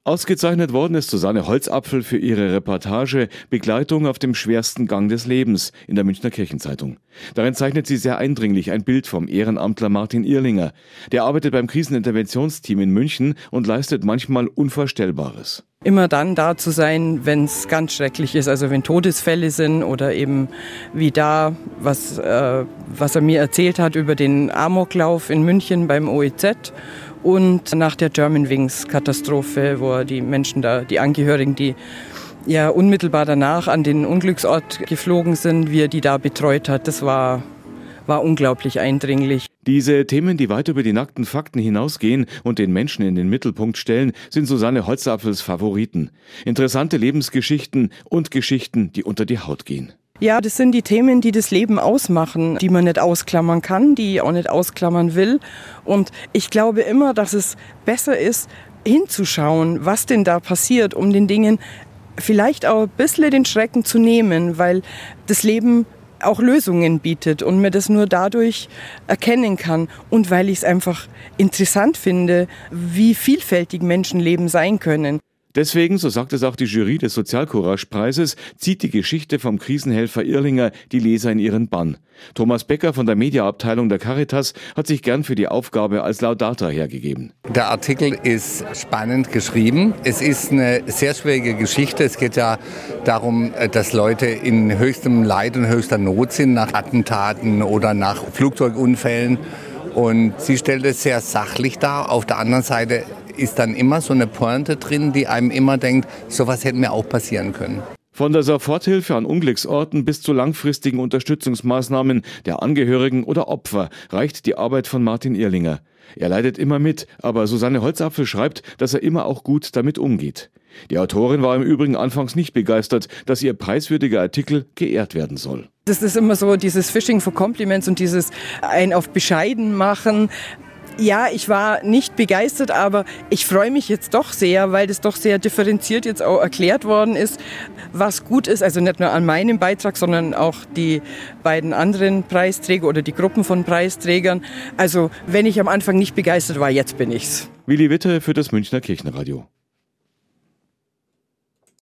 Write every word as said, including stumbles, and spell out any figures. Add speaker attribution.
Speaker 1: Ausgezeichnet worden ist Susanne Holzapfel für ihre Reportage Begleitung auf dem schwersten Gang des Lebens in der Münchner Kirchenzeitung. Darin zeichnet sie sehr eindringlich ein Bild vom Ehrenamtler Martin Irlinger. Der arbeitet beim Kriseninterventionsteam in München und leistet manchmal Unvorstellbares.
Speaker 2: Immer dann da zu sein, wenn es ganz schrecklich ist, also wenn Todesfälle sind oder eben wie da, was, äh, was er mir erzählt hat über den Amoklauf in München beim O E Z. Und nach der Germanwings-Katastrophe, wo die Menschen da, die Angehörigen, die ja unmittelbar danach an den Unglücksort geflogen sind, wie er die da betreut hat, das war, war unglaublich eindringlich.
Speaker 1: Diese Themen, die weit über die nackten Fakten hinausgehen und den Menschen in den Mittelpunkt stellen, sind Susanne Holzapfels Favoriten. Interessante Lebensgeschichten und Geschichten, die unter die Haut gehen.
Speaker 2: Ja, das sind die Themen, die das Leben ausmachen, die man nicht ausklammern kann, die ich auch nicht ausklammern will. Und ich glaube immer, dass es besser ist, hinzuschauen, was denn da passiert, um den Dingen vielleicht auch ein bisschen den Schrecken zu nehmen, weil das Leben auch Lösungen bietet und mir das nur dadurch erkennen kann und weil ich es einfach interessant finde, wie vielfältig Menschenleben sein können.
Speaker 1: Deswegen, so sagt es auch die Jury des Sozialcourage-Preises, zieht die Geschichte vom Krisenhelfer Irlinger die Leser in ihren Bann. Thomas Becker von der Mediaabteilung der Caritas hat sich gern für die Aufgabe als Laudator hergegeben.
Speaker 3: Der Artikel ist spannend geschrieben. Es ist eine sehr schwierige Geschichte. Es geht ja darum, dass Leute in höchstem Leid und höchster Not sind nach Attentaten oder nach Flugzeugunfällen. Und sie stellt es sehr sachlich dar. Auf der anderen Seite ist dann immer so eine Pointe drin, die einem immer denkt, sowas hätte mir auch passieren können.
Speaker 1: Von der Soforthilfe an Unglücksorten bis zu langfristigen Unterstützungsmaßnahmen der Angehörigen oder Opfer reicht die Arbeit von Martin Irlinger. Er leidet immer mit, aber Susanne Holzapfel schreibt, dass er immer auch gut damit umgeht. Die Autorin war im Übrigen anfangs nicht begeistert, dass ihr preiswürdiger Artikel geehrt werden soll.
Speaker 2: Das ist immer so dieses Fishing for Compliments und dieses ein auf bescheiden machen. Ja, ich war nicht begeistert, aber ich freue mich jetzt doch sehr, weil das doch sehr differenziert jetzt auch erklärt worden ist, was gut ist. Also nicht nur an meinem Beitrag, sondern auch die beiden anderen Preisträger oder die Gruppen von Preisträgern. Also wenn ich am Anfang nicht begeistert war, jetzt bin ich's.
Speaker 1: Willi Witte für das Münchner Kirchenradio.